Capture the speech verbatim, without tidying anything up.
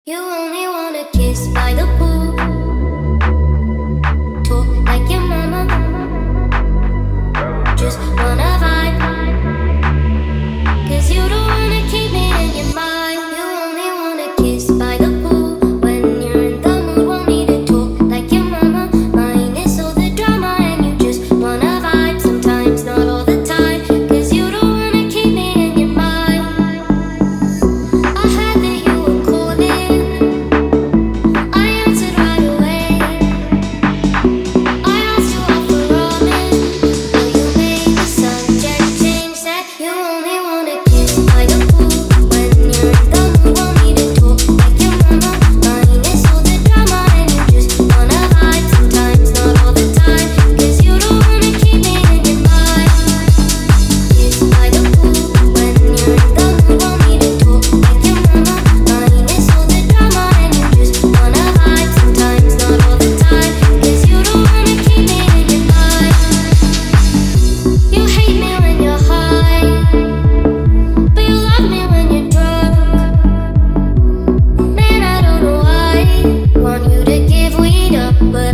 You only wanna kiss by the pool, talk like your mama, just wanna vibe. Cause you don't wanna keep me in your mind. You only wanna kiss by the pool. When you're in the mood, want me to talk like your mama. Minus all the drama and you just wanna vibe. Sometimes, not all the time. Cause you don't wanna keep me in your mind. I heard that you were calling. I answered right away. I asked you out for ramen. Now you made the subject change. Said you only wanna kiss by the pool. When you're in the mood, want me to talk like your mama. Minus all the drama and you just wanna vibe. Sometimes, not all the time. Cause you don't wanna keep me in your mind. Kiss by the pool. When you're in the mood, want me to talk like your mama. Minus all the drama and you just wanna vibe. Sometimes, not all the time. Cause you don't wanna keep me in your mind. You hate me when you're high, but you love me when you're drunk. Man, I don't know why. Want you to give weed up, but